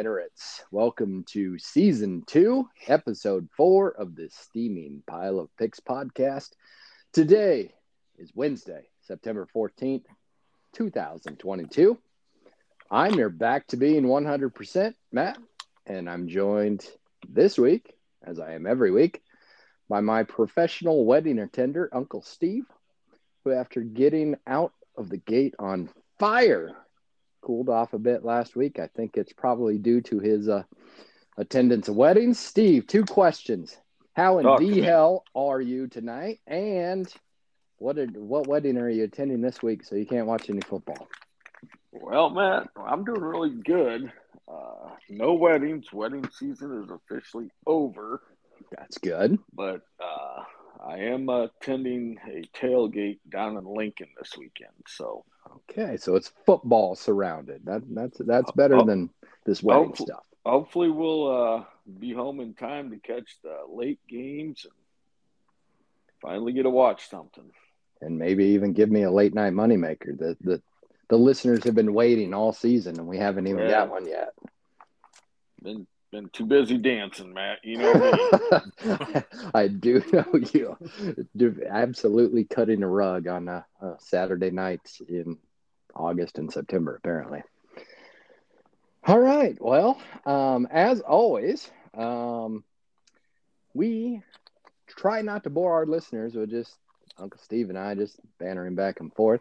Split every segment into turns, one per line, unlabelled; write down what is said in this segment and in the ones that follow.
degenerates. Welcome to Season 2, Episode 4 of the Steaming Pile of Picks podcast. Today is Wednesday, September 14th, 2022. I'm your back to being 100%, Matt, and I'm joined this week, as I am every week, by my professional wedding attender, Uncle Steve, who after getting out of the gate on fire, cooled off a bit last week. I think it's probably due to his attendance of weddings. Steve, two questions. How in the hell are you tonight? And what wedding are you attending this week so you can't watch any football?
Well, Matt, I'm doing really good. No weddings. Wedding season is officially over.
That's good.
But I am attending a tailgate down in Lincoln this weekend. So
okay, so it's football surrounded. That's better than this wedding stuff.
Hopefully, we'll be home in time to catch the late games and finally get to watch something.
And maybe even give me a late night moneymaker. The listeners have been waiting all season, and we haven't even got one yet.
Been too busy dancing, Matt. You know me.
I do know you. Absolutely cutting a rug on a Saturday night in August and September, apparently. All right. Well, as always, we try not to bore our listeners with just Uncle Steve and I just bantering back and forth.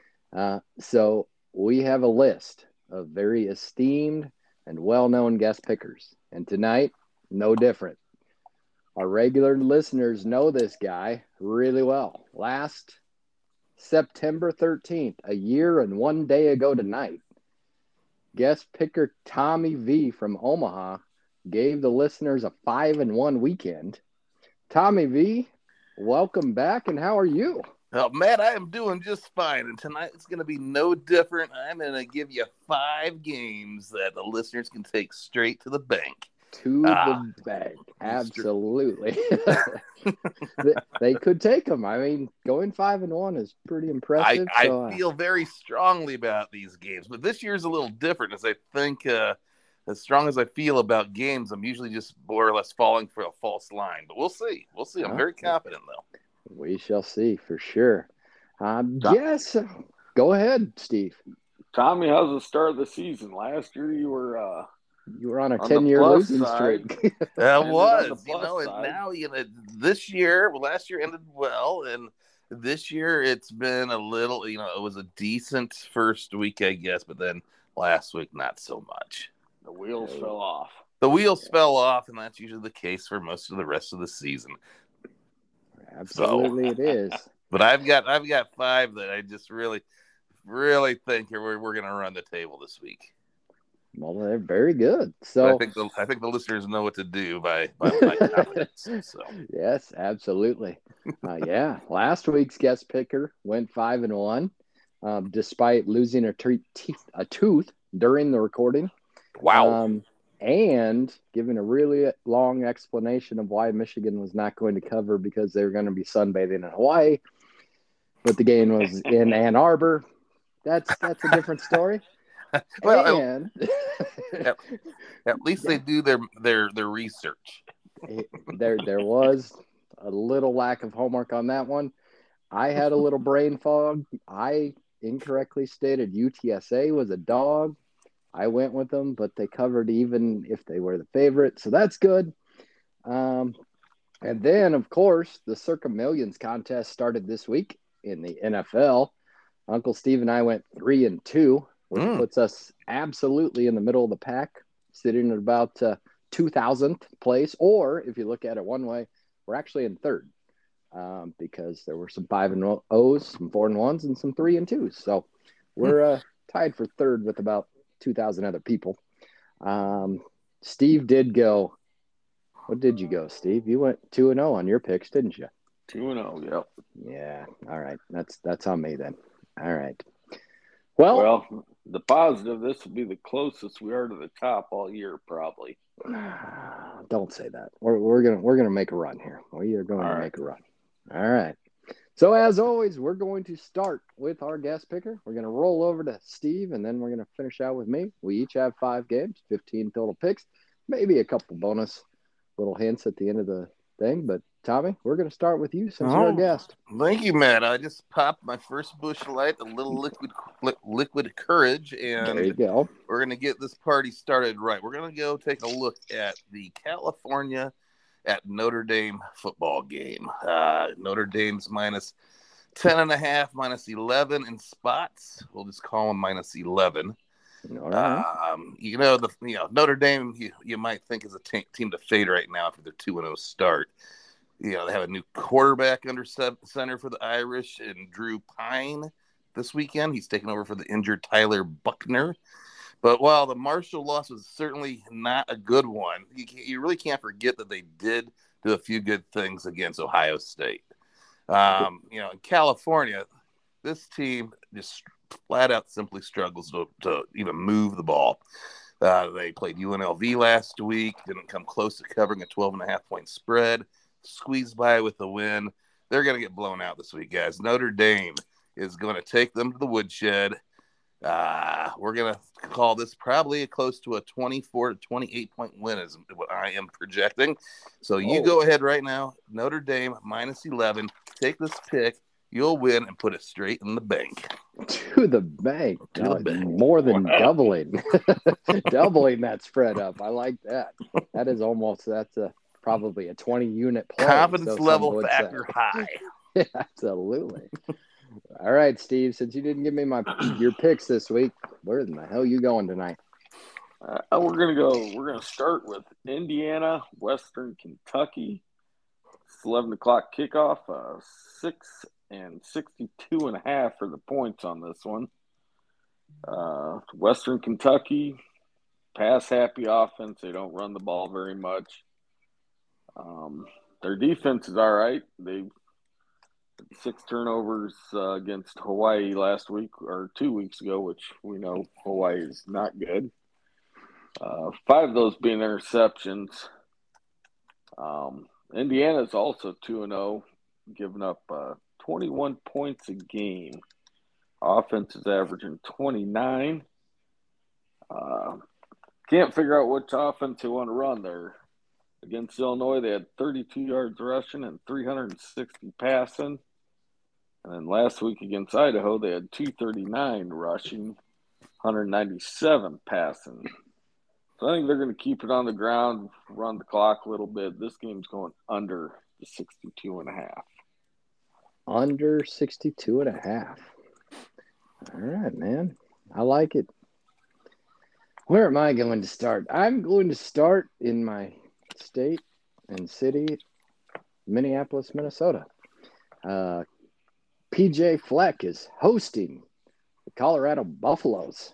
So we have a list of very esteemed and well-known guest pickers. And tonight, no different. Our regular listeners know this guy really well. Last September 13th, a year and 1 day ago tonight, guest picker Tommy V from Omaha gave the listeners a 5-1 weekend. Tommy V, welcome back, and how are you?
Oh, Matt, I am doing just fine, and tonight it's going to be no different. I'm going to give you 5 games that the listeners can take straight to the bank.
To the bank, absolutely. They could take them. I mean, going 5-1 is pretty impressive.
I feel very strongly about these games, but this year's a little different, as I think as strong as I feel about games, I'm usually just more or less falling for a false line. But we'll see. I'm very confident, though.
We shall see for sure. Yes. Go ahead, Steve.
Tommy, how's the start of the season? Last year you were
on a 10-year losing streak.
That was, and now this year, last year ended well, and this year it's been a little, it was a decent first week, I guess, but then last week not so much.
The wheels fell off.
Fell off, and that's usually the case for most of the rest of the season.
Absolutely, it is.
But I've got 5 that I just really, really think we're going to run the table this week.
Well, they're very good. So
I think the listeners know what to do by my confidence. So
yes, absolutely. Last week's guest picker went 5-1, despite losing a tooth during the recording.
Wow.
And giving a really long explanation of why Michigan was not going to cover because they were going to be sunbathing in Hawaii, but the game was in Ann Arbor. That's a different story.
Well, at least they do their research.
There was a little lack of homework on that one. I had a little brain fog. I incorrectly stated UTSA was a dog. I went with them, but they covered even if they were the favorite, so that's good. And then, of course, the Circa Millions contest started this week in the NFL. Uncle Steve and I went 3-2, which puts us absolutely in the middle of the pack, sitting at about 2,000th place. Or if you look at it one way, we're actually in third because there were some 5-0s, some 4-1s, and some 3-2s. So we're tied for third with about 2,000 other people. Steve did go. What did you go, Steve? You went 2-0 on your picks, didn't you?
2-0, yep.
Yeah. All right. That's on me then. All right. Well,
the positive, this will be the closest we are to the top all year, probably.
Don't say that. We're gonna make a run here. We are going to make a run. All right. So as always, we're going to start with our guest picker. We're going to roll over to Steve, and then we're going to finish out with me. We each have 5 games, 15 total picks, maybe a couple bonus little hints at the end of the thing. But Tommy, we're going to start with you since you're a guest.
Thank you, Matt. I just popped my first Busch Light, a little liquid courage, and
there you go.
We're going to get this party started right. We're going to go take a look at the California at Notre Dame football game. Notre Dame's minus 10.5, minus 11 in spots. We'll just call them minus 11.
Right.
Notre Dame, you might think is a team to fade right now after their 2-0 start. They have a new quarterback under center for the Irish, and Drew Pine this weekend. He's taking over for the injured Tyler Buckner. But while the Marshall loss was certainly not a good one, you really can't forget that they did do a few good things against Ohio State. In California, this team just flat out simply struggles to even move the ball. They played UNLV last week, didn't come close to covering a 12.5-point spread, squeezed by with a win. They're going to get blown out this week, guys. Notre Dame is going to take them to the woodshed. We're going to call this probably close to a 24 to 28 point win is what I am projecting. So you go ahead right now. Notre Dame minus 11. Take this pick. You'll win and put it straight in the bank.
To the bank. More than doubling. Doubling that spread up. I like that. That is probably a 20-unit play.
Confidence level factor high.
Yeah, absolutely. All right, Steve, since you didn't give me your picks this week, where in the hell are you going tonight?
We're going to start with Indiana, Western Kentucky. It's 11 o'clock kickoff, 6.62.5 for the points on this one. Western Kentucky, pass-happy offense. They don't run the ball very much. Their defense is all right. They 6 turnovers against Hawaii last week or 2 weeks ago, which we know Hawaii is not good. 5 of those being interceptions. Indiana's also 2-0, giving up 21 points a game. Offense is averaging 29. Can't figure out which offense they want to run there. Against Illinois, they had 32 yards rushing and 360 passing. And then last week against Idaho, they had 239 rushing, 197 passing. So I think they're going to keep it on the ground, run the clock a little bit. This game's going under the 62.5.
Under 62.5. All right, man. I like it. Where am I going to start? I'm going to start in my state and city, Minneapolis, Minnesota. PJ Fleck is hosting the Colorado Buffaloes,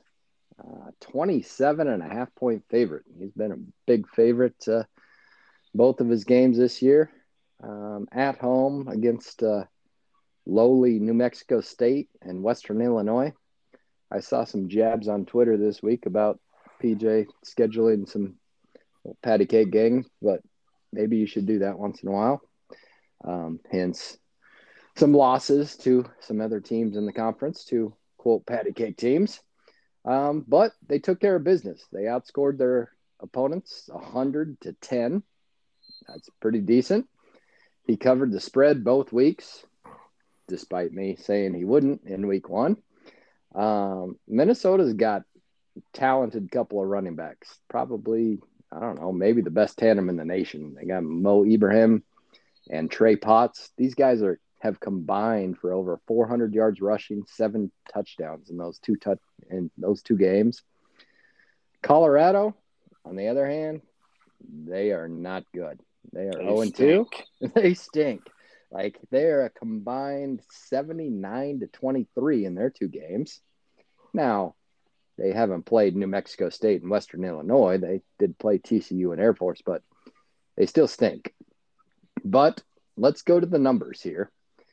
27.5-point favorite. He's been a big favorite both of his games this year. At home against lowly New Mexico State and Western Illinois. I saw some jabs on Twitter this week about PJ scheduling some patty cake games, but maybe you should do that once in a while. Hence some losses to some other teams in the conference, to quote patty cake teams. But they took care of business. They outscored their opponents 100-10. That's pretty decent. He covered the spread both weeks, despite me saying he wouldn't in week 1. Minnesota's got talented couple of running backs. Probably, I don't know, maybe the best tandem in the nation. They got Mo Ibrahim and Trey Potts. These guys have combined for over 400 yards rushing, 7 touchdowns in those two games. Colorado, on the other hand, they are not good. They are 0-2. They stink. Like, they are a combined 79-23 in their 2 games. Now, they haven't played New Mexico State and Western Illinois. They did play TCU and Air Force, but they still stink. But let's go to the numbers here.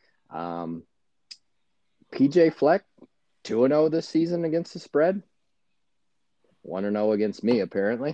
PJ Fleck, 2-0 this season against the spread. 1-0 against me, apparently.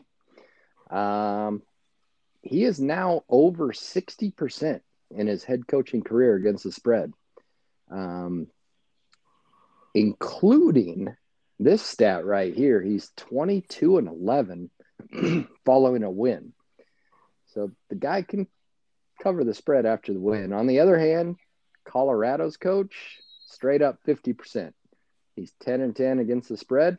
He is now over 60% in his head coaching career against the spread. Including this stat right here. He's 22-11 following a win. So the guy can cover the spread after the win. On the other hand, Colorado's coach, straight up 50%. He's 10-10 against the spread,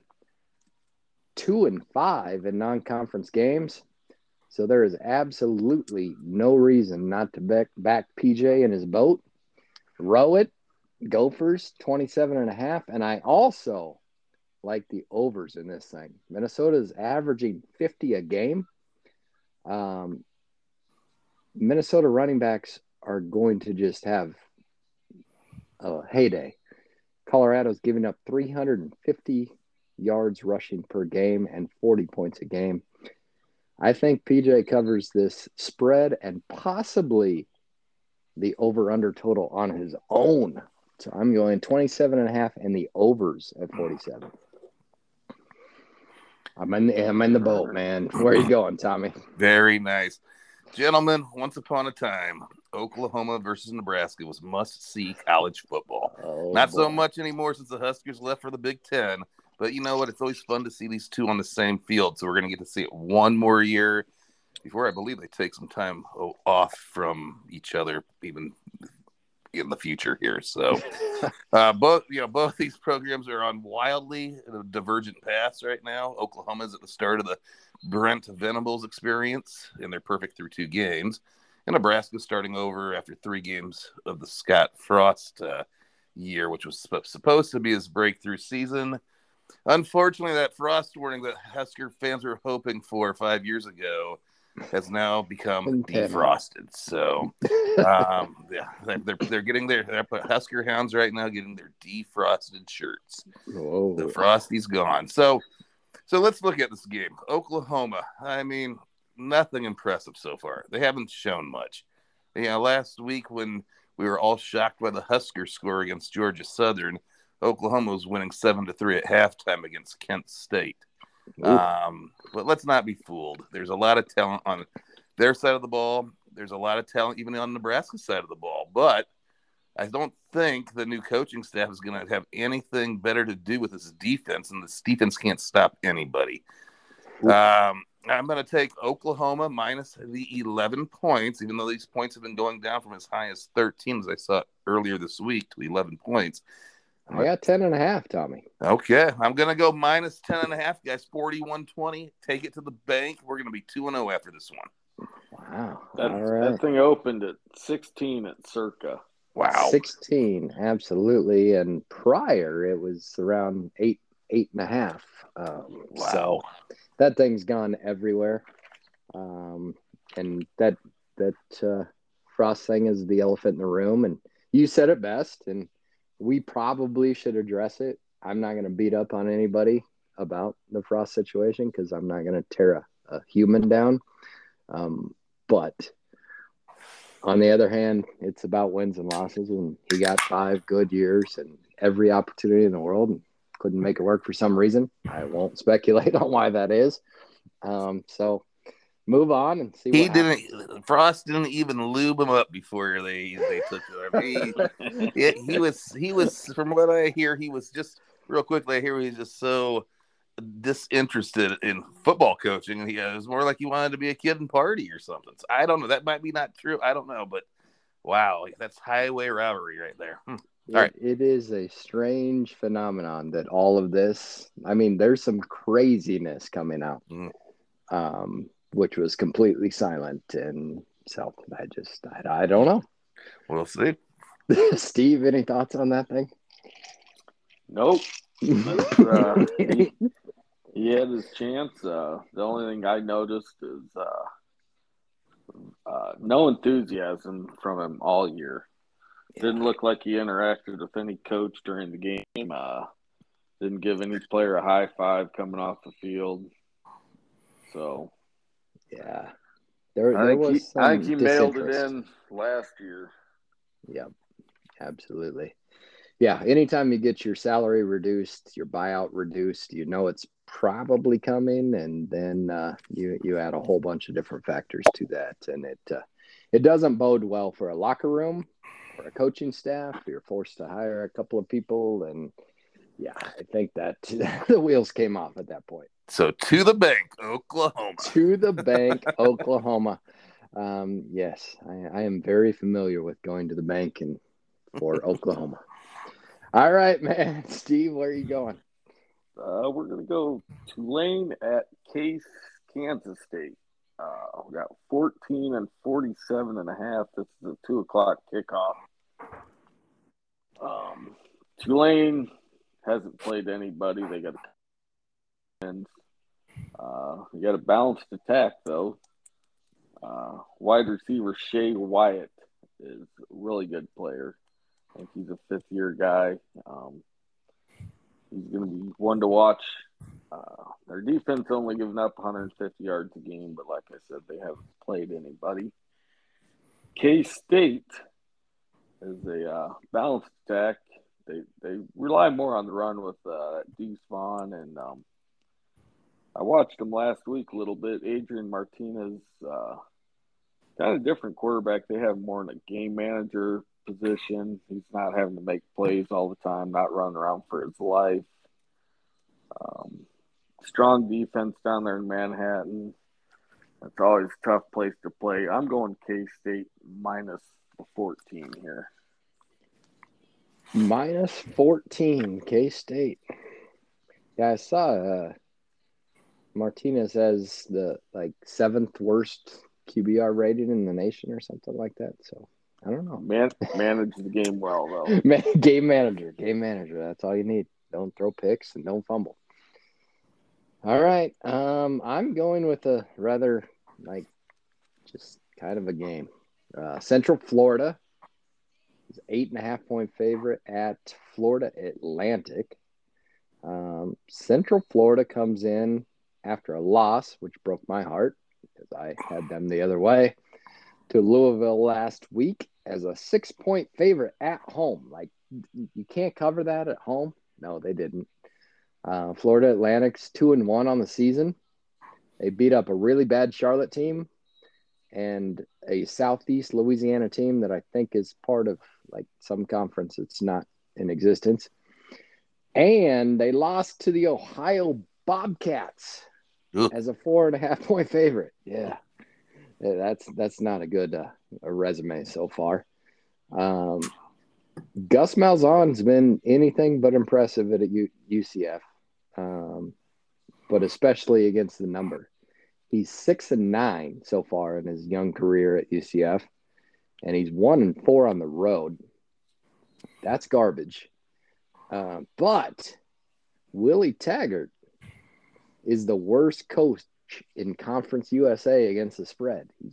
2-5 in non-conference games. So there is absolutely no reason not to back PJ in his boat. Row it, Gophers, 27.5. And I also like the overs in this thing. Minnesota is averaging 50 a game. Minnesota running backs are going to just have a heyday. Colorado's giving up 350 yards rushing per game and 40 points a game. I think PJ covers this spread and possibly the over-under total on his own. So I'm going 27.5 and the overs at 47. I'm in the boat, man. Where are you going, Tommy?
Very nice. Gentlemen, once upon a time, Oklahoma versus Nebraska was must-see college football. Not so much anymore since the Huskers left for the Big Ten. But you know what? It's always fun to see these two on the same field. So we're going to get to see it one more year before I believe they take some time off from each other, even in the future here. So both these programs are on wildly divergent paths right now. Oklahoma's at the start of the Brent Venables experience, and they're perfect through 2 games. And Nebraska's starting over after 3 games of the Scott Frost year, which was supposed to be his breakthrough season. Unfortunately, that Frost warning that Husker fans were hoping for 5 years ago has now become defrosted. So, they're getting their Husker Hounds right now getting their defrosted shirts.
Whoa.
The Frosty's gone. So let's look at this game. Oklahoma. I mean, nothing impressive so far. They haven't shown much. Last week when we were all shocked by the Husker score against Georgia Southern, Oklahoma was winning 7-3 at halftime against Kent State. But let's not be fooled. There's a lot of talent on their side of the ball. There's a lot of talent even on Nebraska's side of the ball. But I don't think the new coaching staff is going to have anything better to do with this defense, and this defense can't stop anybody. I'm going to take Oklahoma minus the 11 points, even though these points have been going down from as high as 13, as I saw earlier this week, to 11 points.
I got 10.5, Tommy.
Okay, I'm going to go minus 10.5, guys. 41-20. Take it to the bank. We're going to be 2-0 after this one.
Wow.
That thing opened at 16 at Circa.
Wow.
16, absolutely. And prior, it was around 8.5.
Wow.
So that thing's gone everywhere. And that Frost thing is the elephant in the room. And you said it best, and we probably should address it. I'm not going to beat up on anybody about the Frost situation because I'm not going to tear a human down. But on the other hand, it's about wins and losses, and he got 5 good years and every opportunity in the world and couldn't make it work for some reason. I won't speculate on why that is. So move on and see what happens.
Frost didn't even lube him up before they took him. He was from what I hear, he was just real quickly. I hear he was just so disinterested in football coaching, and it was more like he wanted to be a kid and party or something. So I don't know. That might be not true. I don't know, but wow, that's highway robbery right there. All right.
It is a strange phenomenon that all of this. I mean, there's some craziness coming out. Which was completely silent. And so I don't know.
We'll see.
Steve, any thoughts on that thing?
Nope. He had his chance. The only thing I noticed is no enthusiasm from him all year. Didn't look like he interacted with any coach during the game. Didn't give any player a high five coming off the field. So
yeah,
I think he mailed it in last year.
Yep, absolutely. Yeah, anytime you get your salary reduced, your buyout reduced, you know it's probably coming, and then you add a whole bunch of different factors to that, and it doesn't bode well for a locker room for a coaching staff. You're forced to hire a couple of people, and yeah, I think that the wheels came off at that point.
So to the bank, Oklahoma.
To the bank, Oklahoma. Yes, I am very familiar with going to the bank and for Oklahoma. All right, man. Steve, where are you going?
We're going to go Tulane at Case, Kansas State. We got 14 and 47 and a half. This is a 2:00 kickoff. Tulane hasn't played anybody. They got a balanced attack, though. Wide receiver Shea Wyatt is a really good player. I think he's a fifth-year guy. He's going to be one to watch. Their defense only giving up 150 yards a game, but like I said, they haven't played anybody. K-State is a balanced attack. They rely more on the run with Deuce Vaughn, and I watched them last week a little bit. Adrian Martinez, kind of different quarterback. They have more in a game manager position. He's not having to make plays all the time, not running around for his life. Strong defense down there in Manhattan. That's always a tough place to play. I'm going K-State minus 14 here.
Minus 14, K-State. Yeah, I saw Martinez as the seventh worst QBR rated in the nation or something like that. So I don't know.
Manage the game well, though.
Game manager. That's all you need. Don't throw picks and don't fumble. All right. I'm going with a rather just kind of a game. Central Florida is 8.5-point favorite at Florida Atlantic. Central Florida comes in after a loss, which broke my heart because I had them the other way, to Louisville last week as a 6-point favorite at home. You can't cover that at home. No, they didn't. Florida Atlantic's 2-1 on the season. They beat up a really bad Charlotte team and a Southeast Louisiana team that I think is part of some conference. It's not in existence. And they lost to the Ohio Bobcats as a 4.5-point favorite. Yeah, that's not a good a resume so far. Gus Malzahn's been anything but impressive at UCF, but especially against the number. He's 6-9 so far in his young career at UCF, and he's 1-4 on the road. That's garbage. But Willie Taggart is the worst coach in Conference USA against the spread. He's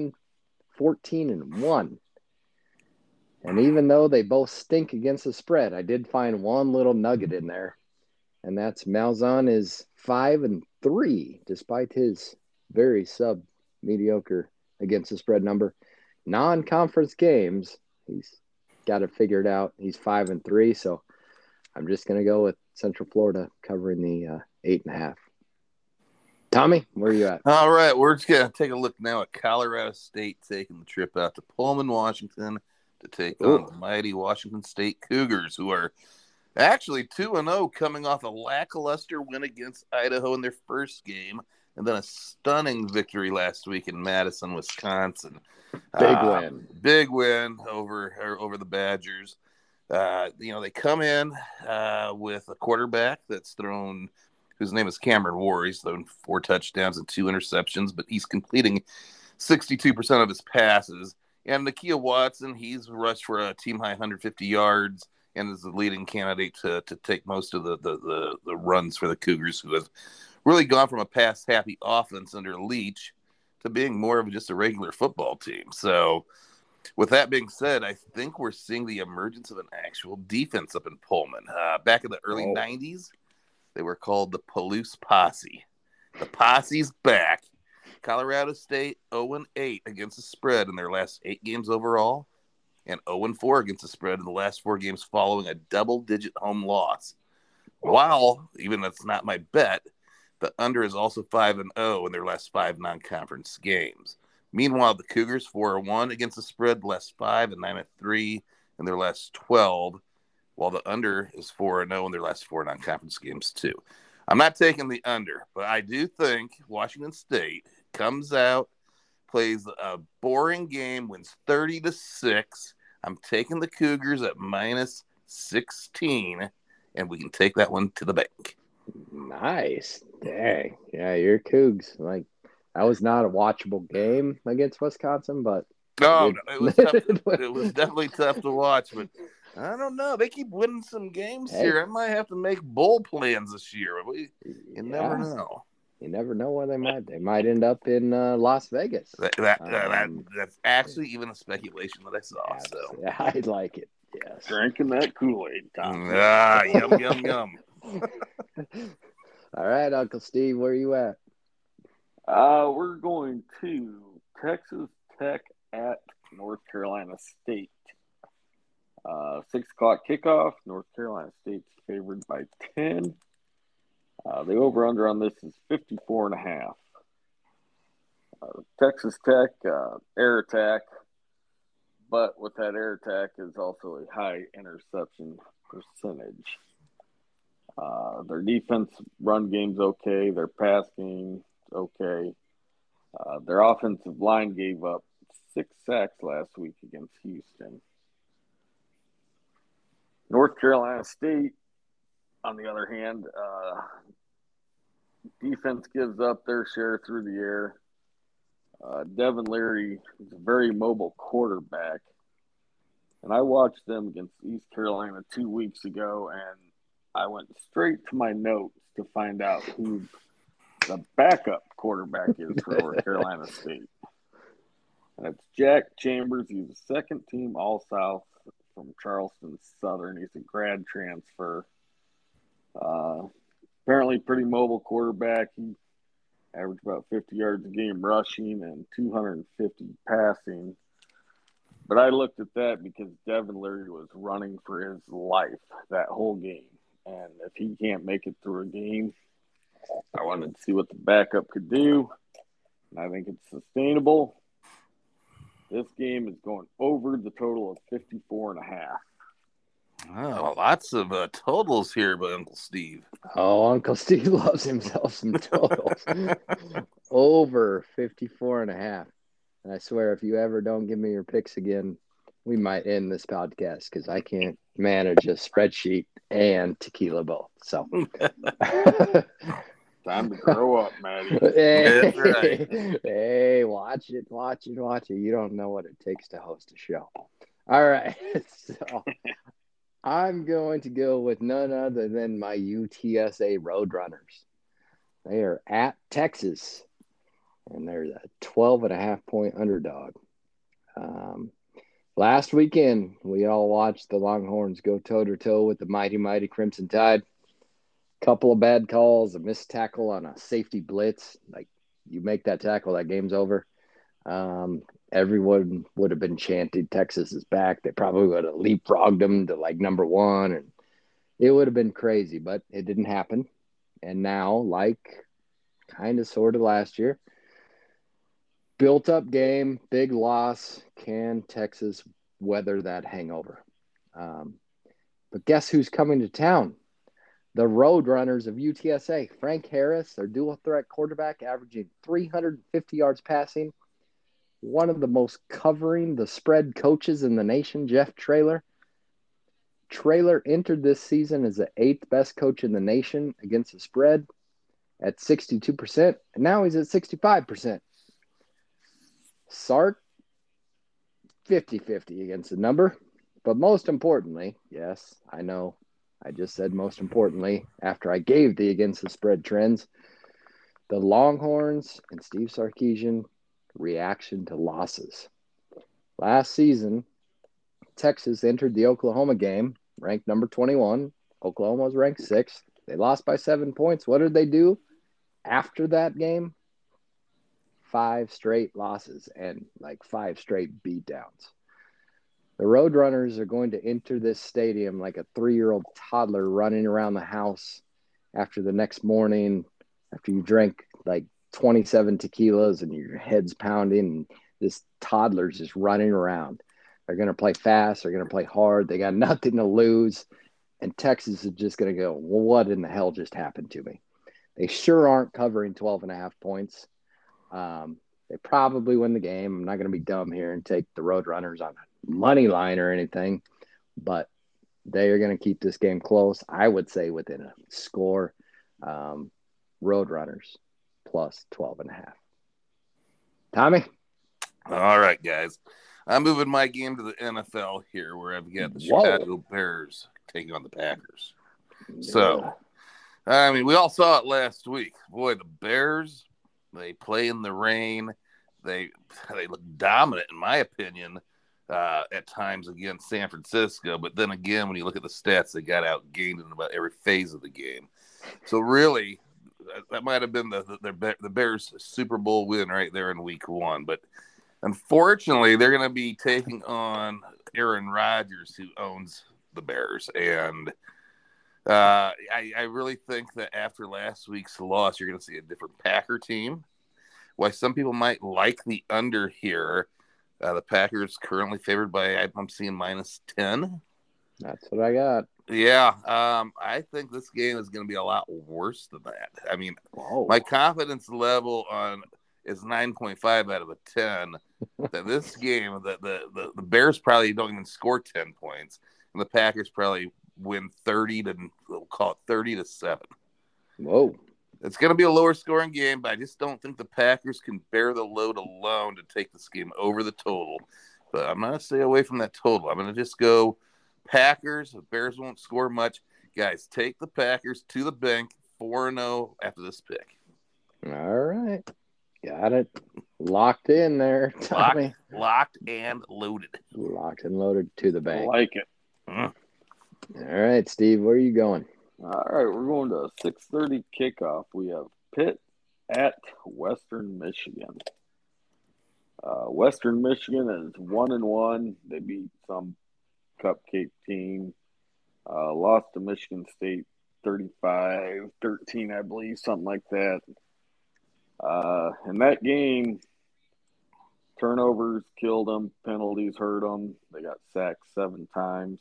9-14-1. And even though they both stink against the spread, I did find one little nugget in there, and that's Malzahn is 5-3, despite his very sub-mediocre against the spread number. Non-conference games, he's got it figured out. He's 5-3, so I'm just going to go with Central Florida covering the 8.5. Tommy, where are you at?
All right, we're just going to take a look now at Colorado State taking the trip out to Pullman, Washington, to take on the mighty Washington State Cougars, who are actually 2-0, coming off a lackluster win against Idaho in their first game, and then a stunning victory last week in Madison, Wisconsin. Big win over the Badgers. They come in with a quarterback whose name is Cameron Ward. He's thrown 4 touchdowns and 2 interceptions, but he's completing 62% of his passes. And Nakia Watson, he's rushed for a team-high 150 yards and is the leading candidate to take most of the runs for the Cougars, who have really gone from a pass-happy offense under Leach to being more of just a regular football team. So with that being said, I think we're seeing the emergence of an actual defense up in Pullman. Back in the early 90s, they were called the Palouse Posse. The Posse's back. Colorado State 0-8 against the spread in their last 8 games overall, and 0-4 against the spread in the last 4 games following a double-digit home loss. While, even that's not my bet, the under is also 5-0 in their last 5 non-conference games. Meanwhile, the Cougars 4-1 against the spread, last 5 and 9-3 in their last 12, while the under is 4-0 in their last 4 non-conference games too. I'm not taking the under, but I do think Washington State comes out, plays a boring game, wins 30-6. I'm taking the Cougars at -16, and we can take that one to the bank.
Nice. Dang. Yeah, you're Cougs. Like, that was not a watchable game against Wisconsin, but
no, it was tough. It was definitely tough to watch, but I don't know. They keep winning some games here. I might have to make bowl plans this year. You never know.
You never know where they might. They might end up in Las Vegas.
That's actually even a speculation that I saw. So
I like it. Yes.
Drinking that Kool-Aid, Tom.
Yum, yum, yum.
All right, Uncle Steve, where are you at?
We're going to Texas Tech at North Carolina State. 6 o'clock kickoff. North Carolina State's favored by 10. The over-under on this is 54.5. Texas Tech, air attack. But with that air attack is also a high interception percentage. Their defense run game's okay. Their pass game's okay. Their offensive line gave up 6 sacks last week against Houston. North Carolina State, on the other hand, defense gives up their share through the air. Devin Leary is a very mobile quarterback. And I watched them against East Carolina 2 weeks ago, and I went straight to my notes to find out who the backup quarterback is for North Carolina State. And it's Jack Chambers. He's a second-team All-South from Charleston Southern. He's a grad transfer. Apparently pretty mobile quarterback. He averaged about 50 yards a game rushing and 250 passing. But I looked at that because Devin Leary was running for his life that whole game. And if he can't make it through a game, I wanted to see what the backup could do. And I think it's sustainable. This game is going over the total of 54.5.
Oh, lots of totals here by Uncle Steve.
Oh, Uncle Steve loves himself some totals. Over 54.5. And I swear, if you ever don't give me your picks again, we might end this podcast because I can't manage a spreadsheet and tequila both. So
time to grow up, Maddie.
Hey,
that's right.
Hey, watch it. You don't know what it takes to host a show. All right. So I'm going to go with none other than my UTSA Roadrunners. They are at Texas, and they're a 12.5-point underdog. Last weekend, we all watched the Longhorns go toe-to-toe with the mighty Crimson Tide. Couple of bad calls, a missed tackle on a safety blitz. Like, you make that tackle, that game's over. Everyone would have been chanted, Texas is back. They probably would have leapfrogged them to, like, number 1, and it would have been crazy, but it didn't happen. And now, like kind of sort of last year, built up game, big loss. Can Texas weather that hangover? But guess who's coming to town? The Roadrunners of UTSA. Frank Harris, their dual threat quarterback, averaging 350 yards passing. One of the most covering the spread coaches in the nation, Jeff Traylor. Traylor entered this season as the 8th best coach in the nation against the spread at 62%, and now he's at 65%. Sark, 50-50 against the number. But most importantly, yes, I know, I just said most importantly after I gave the against the spread trends, the Longhorns and Steve Sarkisian reaction to losses. Last season, Texas entered the Oklahoma game, ranked number 21. Oklahoma was ranked 6th. They lost by 7 points. What did they do after that game? 5 straight losses and like 5 straight beatdowns. The Roadrunners are going to enter this stadium like a 3-year-old toddler running around the house after the next morning, after you drank like 27 tequilas and your head's pounding and this toddler's just running around. They're going to play fast. They're going to play hard. They got nothing to lose. And Texas is just going to go, well, what in the hell just happened to me? They sure aren't covering 12.5 points. They probably win the game. I'm not going to be dumb here and take the Roadrunners on a money line or anything, but they are going to keep this game close. I would say within a score, Roadrunners plus 12.5. Tommy?
All right, guys. I'm moving my game to the NFL here, where I've got the Chicago Bears taking on the Packers. So, I mean, we all saw it last week. Boy, the Bears, they play in the rain. They look dominant, in my opinion, at times against San Francisco. But then again, when you look at the stats, they got outgained in about every phase of the game. So really, that might have been the Bears' Super Bowl win right there in Week 1. But unfortunately, they're going to be taking on Aaron Rodgers, who owns the Bears. And I really think that after last week's loss, you're going to see a different Packer team. Why some people might like the under here, the Packers currently favored by, I'm seeing -10.
That's what I got.
Yeah, I think this game is going to be a lot worse than that. I mean, my confidence level is 9.5 out of a 10. That this game, the Bears probably don't even score 10 points, and the Packers probably win 30-7.
Whoa.
It's going to be a lower scoring game, but I just don't think the Packers can bear the load alone to take this game over the total. But I'm going to stay away from that total. I'm going to just go Packers. The Bears won't score much. Guys, take the Packers to the bank, 4-0 after this pick.
All right. Got it. Locked in there, Tommy.
Locked and loaded.
Locked and loaded to the bank.
I like it.
All right, Steve, where are you going?
All right, we're going to a 6:30 kickoff. We have Pitt at Western Michigan. Western Michigan is 1-1. They beat some cupcake team. Lost to Michigan State 35-13, I believe, something like that. In that game, turnovers killed them, penalties hurt them. They got sacked 7 times.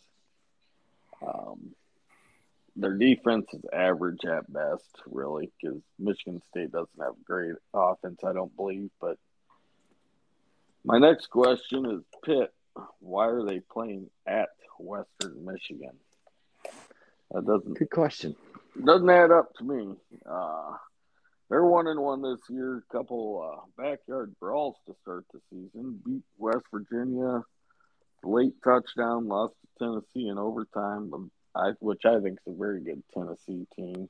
Their defense is average at best, really, because Michigan State doesn't have great offense, I don't believe. But my next question is Pitt. Why are they playing at Western Michigan? That doesn't.
Good question.
Doesn't add up to me. They're 1-1 this year. Couple backyard brawls to start the season. Beat West Virginia. Late touchdown. Lost to Tennessee in overtime. Which I think is a very good Tennessee team.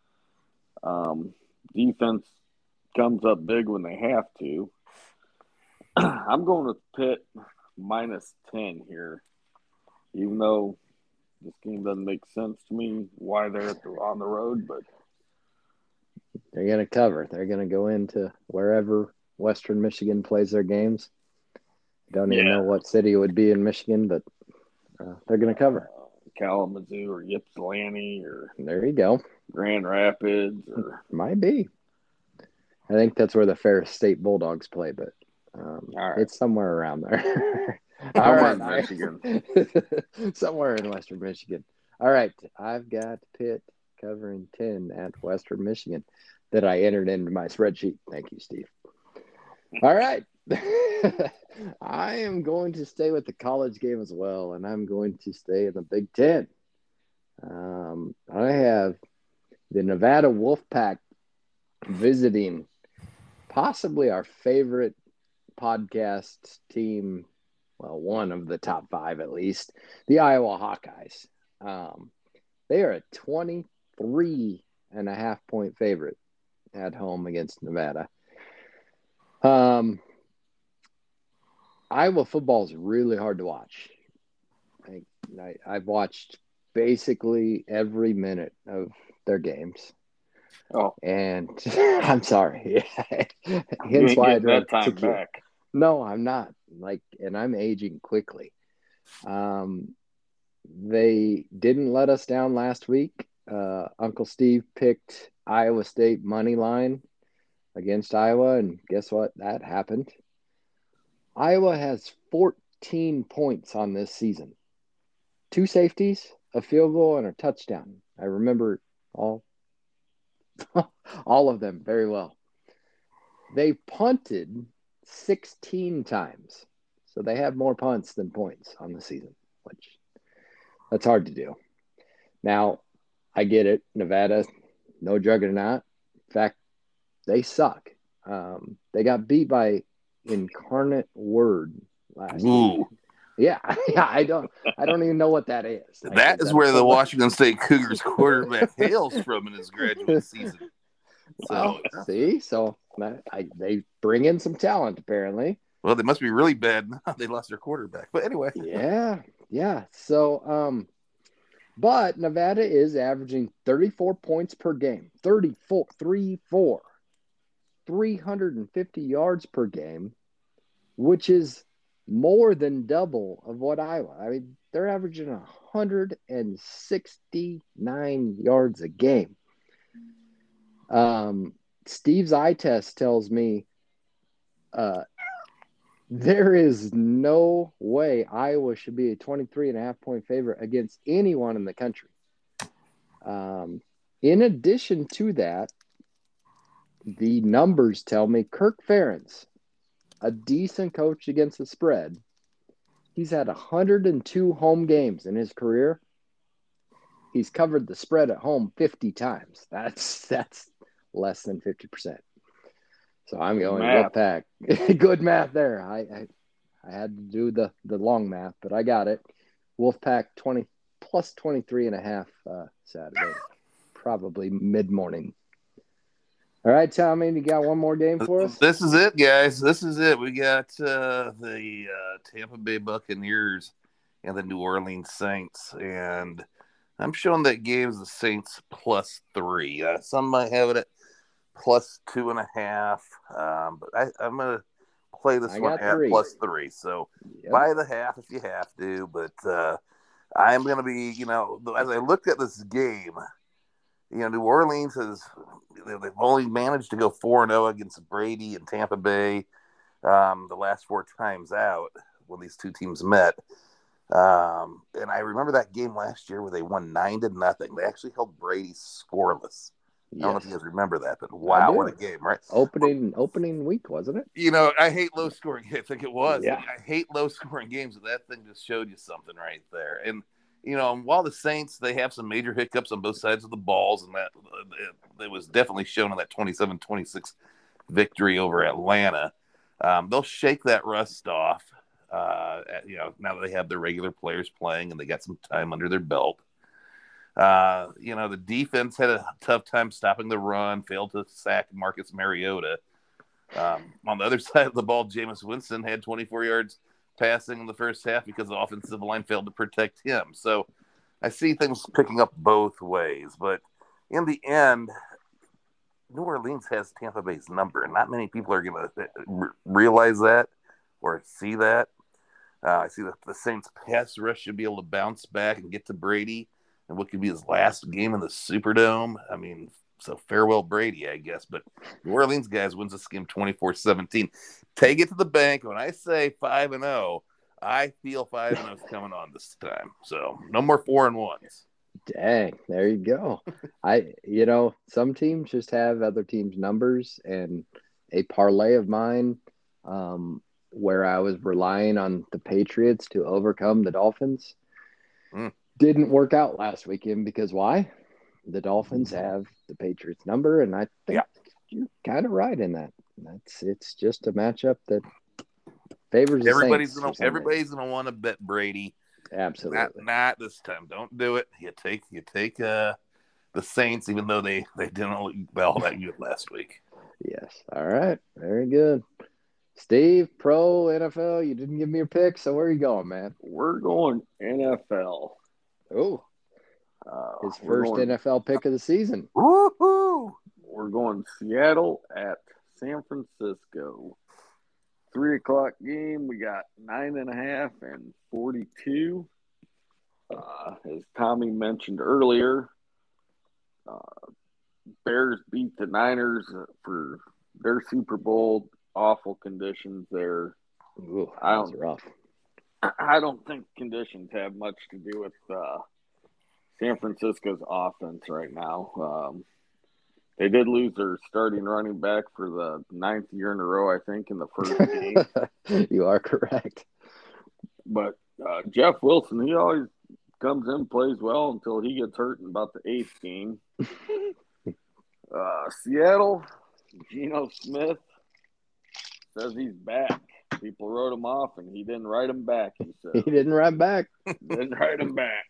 Defense comes up big when they have to. I'm going with Pitt -10 here, even though this game doesn't make sense to me why they're on the road, but
they're going to cover. They're going to go into wherever Western Michigan plays their games. Don't even know what city it would be in Michigan, but they're going to cover.
Kalamazoo or Ypsilanti or
there you go,
Grand Rapids or
might be. I think that's where the Ferris State Bulldogs play, but it's somewhere around there. All right,
Michigan.
Somewhere in Western Michigan. All right, I've got Pitt covering 10 at Western Michigan that I entered into my spreadsheet. Thank you, Steve. All right. I am going to stay with the college game as well, and I'm going to stay in the Big Ten. I have the Nevada Wolfpack visiting possibly our favorite podcast team, well, one of the top 5 at least, the Iowa Hawkeyes. They are a 23.5-point favorite at home against Nevada. Iowa football is really hard to watch. I've watched basically every minute of their games.
Oh,
and I'm sorry.
Hence why I'd that time back.
No, I'm not. And I'm aging quickly. They didn't let us down last week. Uncle Steve picked Iowa State money line against Iowa, and guess what? That happened. Iowa has 14 points on this season. 2 safeties, a field goal, and a touchdown. I remember all of them very well. They punted 16 times. So they have more punts than points on the season, which that's hard to do. Now, I get it. Nevada, no juggernaut. In fact, they suck. They got beat by Incarnate Word last week. Yeah, I don't even know what that is.
That is where the Washington State Cougars quarterback hails from in his graduate season.
Well, see, so they bring in some talent apparently.
Well, they must be really bad now. They lost their quarterback. But anyway.
Yeah. So, but Nevada is averaging 34 points per game. 34. 350 yards per game, which is more than double of what Iowa. I mean, they're averaging 169 yards a game. Steve's eye test tells me there is no way Iowa should be a 23.5 point favorite against anyone in the country. In addition to that, the numbers tell me Kirk Ferentz, a decent coach against the spread, he's had 102 home games in his career. He's covered the spread at home 50 times. That's less than 50%. So I'm going Wolfpack. Good math there. I had to do the long math, but I got it. Wolfpack 20 plus 23.5 Saturday, probably mid-morning. All right, Tommy, you got one more game for us?
This is it, guys. This is it. We got the Tampa Bay Buccaneers and the New Orleans Saints. And I'm showing that game as the Saints +3. Some might have it at +2.5. But I'm going to play this one at +3. So buy the half if you have to. But I'm going to be, as I looked at this game, New Orleans they've only managed to go 4-0 against Brady and Tampa Bay the last 4 times out when these two teams met. And I remember that game last year where they won 9-0. They actually held Brady scoreless. Yes. I don't know if you guys remember that, but wow, what a game, right?
Opening week, wasn't it?
I hate low scoring. I think it was.
Yeah.
I hate low scoring games, but that thing just showed you something right there. And while the Saints, they have some major hiccups on both sides of the balls, and that it was definitely shown in that 27-26 victory over Atlanta. They'll shake that rust off, now that they have their regular players playing and they got some time under their belt. The defense had a tough time stopping the run, failed to sack Marcus Mariota. On the other side of the ball, Jameis Winston had 24 yards passing in the first half because the offensive line failed to protect him. So I see things picking up both ways. But in the end, New Orleans has Tampa Bay's number, and not many people are going to realize that or see that. I see that the Saints pass rush should be able to bounce back and get to Brady and what could be his last game in the Superdome. I mean, so farewell Brady, I guess. But New Orleans guys wins this game 24-17. Take it to the bank. When I say 5-0, I feel 5-0 is coming on this time. So no more 4-1s.
Dang, there you go. Some teams just have other teams' numbers, and a parlay of mine where I was relying on the Patriots to overcome the Dolphins didn't work out last weekend because why? The Dolphins have the Patriots number, and I think you're kind of right in that. It's just a matchup that favors
everybody's
the Saints.
Everybody's gonna want to bet Brady.
Absolutely.
Not this time. Don't do it. You take the Saints, even though they didn't look well that good last week.
Yes. All right. Very good. Steve, pro, NFL, you didn't give me your pick, so where are you going, man?
We're going NFL.
Oh. His first NFL pick of the season.
Woohoo!
We're going Seattle at San Francisco. 3:00 game. We got 9.5 and 42. As Tommy mentioned earlier, Bears beat the Niners for their Super Bowl, awful conditions there.
Ooh, that was rough.
I don't think conditions have much to do with San Francisco's offense right now. They did lose their starting running back for the 9th year in a row, I think, in the first game.
You are correct.
But Jeff Wilson, he always comes in, plays well until he gets hurt in about the 8th game. Seattle, Geno Smith says he's back. People wrote him off, and he didn't write him back, he said.
He didn't write back.
Didn't write him back.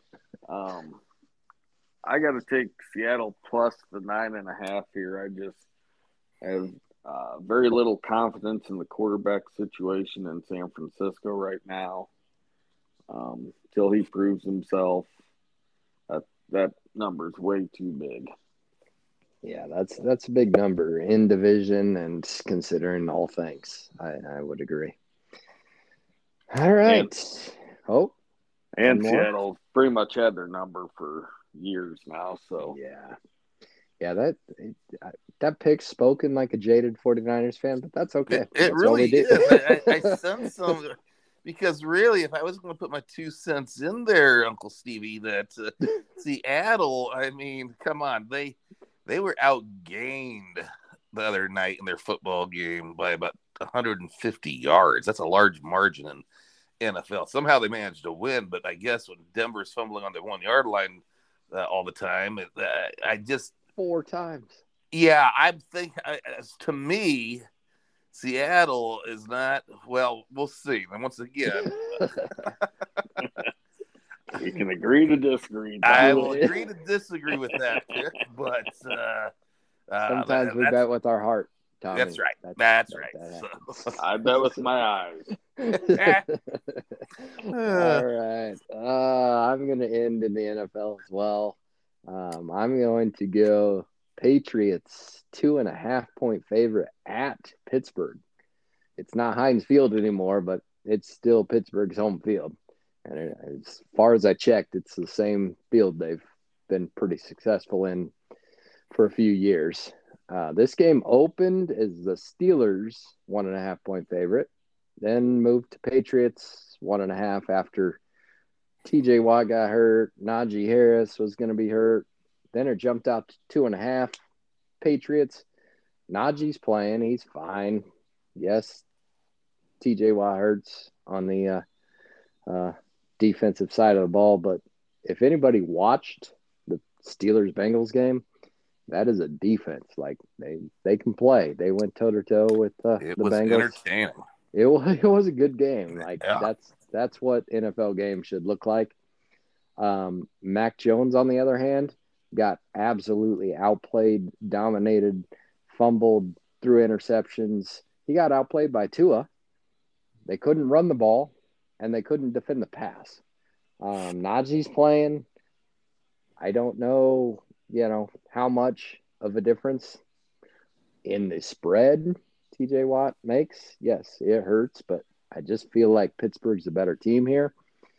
I got to take Seattle plus the 9.5 here. I just have very little confidence in the quarterback situation in San Francisco right now. Till he proves himself, that number's way too big.
Yeah, that's a big number in division and considering all things. I would agree. All right.
And Seattle pretty much had their number for years now. So
yeah, that pick's spoken like a jaded 49ers fan, but that's okay.
It really is. I sense some because really, if I was going to put my 2 cents in there, Uncle Stevie, that Seattle, I mean, come on, they were outgained the other night in their football game by about 150 yards. That's a large margin in NFL. Somehow they managed to win, but I guess when Denver's fumbling on the 1 yard line all the time, I just
4 times.
Yeah, I think to me, Seattle is not. Well, we'll see. And once again,
we can agree to disagree.
I will agree to disagree with that pick, but
sometimes we bet with our heart, Tommy.
That's right. That's right.
So. I bet with my eyes.
All right. I'm going to end in the NFL as well. I'm going to go Patriots 2.5-point favorite at Pittsburgh. It's not Heinz Field anymore, but it's still Pittsburgh's home field. And as far as I checked, it's the same field they've been pretty successful in for a few years. This game opened as the Steelers 1.5-point favorite, then moved to Patriots 1.5 after TJ Watt got hurt. Najee Harris was going to be hurt. Then it jumped out to 2.5 Patriots. Najee's playing. He's fine. Yes, TJ Watt hurts on the defensive side of the ball. But if anybody watched the Steelers-Bengals game, that is a defense. Like, they can play. They went toe-to-toe with the Bengals. It was
entertaining.
It was a good game. Like, that's what NFL games should look like. Mac Jones, on the other hand, got absolutely outplayed, dominated, fumbled, threw interceptions. He got outplayed by Tua. They couldn't run the ball, and they couldn't defend the pass. Najee's playing. I don't know, how much of a difference in the spread TJ Watt makes. Yes, it hurts, but I just feel like Pittsburgh's a better team here.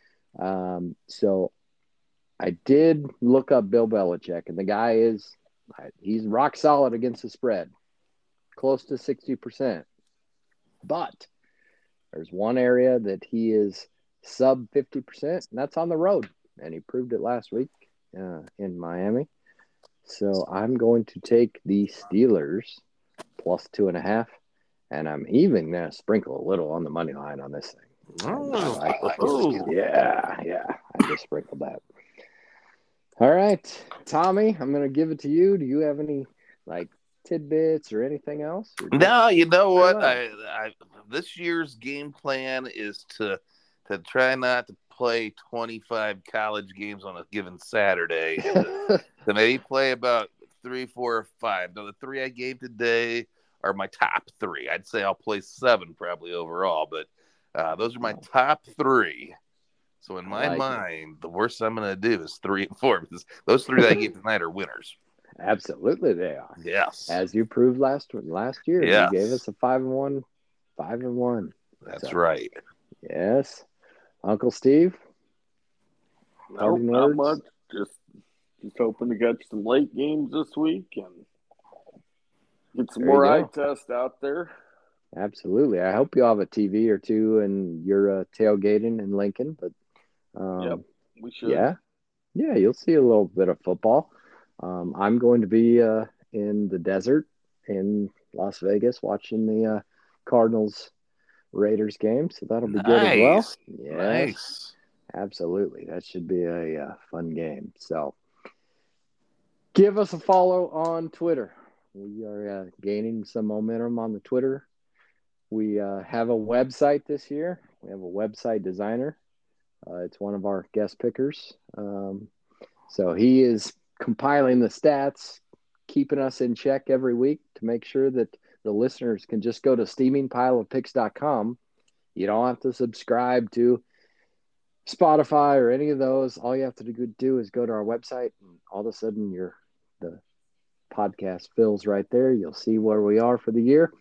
So I did look up Bill Belichick, and the guy he's rock solid against the spread, close to 60%. But there's one area that he is sub 50%, and that's on the road. And he proved it last week in Miami. So I'm going to take the Steelers plus 2.5, and I'm even going to sprinkle a little on the money line on this thing. Yeah. I just sprinkled that. All right, Tommy, I'm going to give it to you. Do you have any tidbits or anything else?
No, you know what? I this year's game plan is to try not to play 25 college games on a given Saturday. To maybe play about 3, 4, or 5. Now, the 3 I gave today are my top 3. I'd say I'll play 7 probably overall, but those are my top 3. So in my mind, the worst I'm going to do is 3 and 4 because those 3 that I gave tonight are winners.
Absolutely, they are.
Yes,
as you proved last year.
Yes.
You gave us a 5-1.
That's right.
Yes, Uncle Steve.
Nope, not much. Just hoping to catch some late games this week and Get some more eye test out there.
Absolutely. I hope you have a TV or two and you're tailgating in Lincoln. But
yep, we should.
Yeah, you'll see a little bit of football. I'm going to be in the desert in Las Vegas watching the Cardinals Raiders game, so that'll be good as well. Yes,
nice.
Absolutely. That should be a fun game. So give us a follow on Twitter. We are gaining some momentum on the Twitter. We have a website this year. We have a website designer. It's one of our guest pickers. So he is compiling the stats, keeping us in check every week to make sure that the listeners can just go to steamingpileofpicks.com. You don't have to subscribe to Spotify or any of those. All you have to do is go to our website, and all of a sudden the podcast fills right there. You'll see where we are for the year.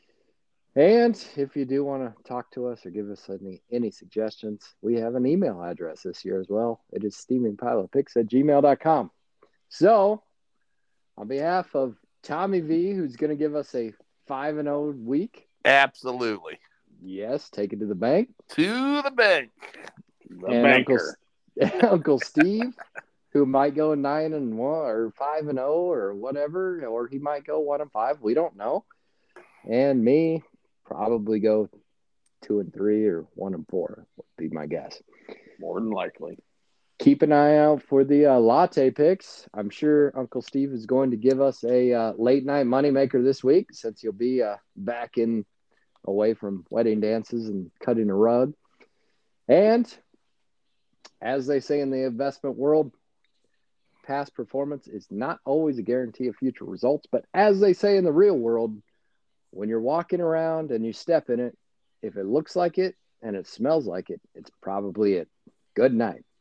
And if you do want to talk to us or give us any suggestions, we have an email address this year as well. It is steamingpileofpicks@gmail.com. So, on behalf of Tommy V, who's going to give us a 5-0 week.
Absolutely.
Yes, take it to the bank.
To the bank.
The banker.
Uncle Steve, who might go 9-1 or 5-0 or whatever, or he might go 1-5. We don't know. And me, probably go 2-3 or 1-4 would be my guess.
More than likely.
Keep an eye out for the latte picks. I'm sure Uncle Steve is going to give us a late night moneymaker this week, since he'll be back away from wedding dances and cutting a rug. And as they say in the investment world, past performance is not always a guarantee of future results. But as they say in the real world, when you're walking around and you step in it, if it looks like it and it smells like it, it's probably it. Good night.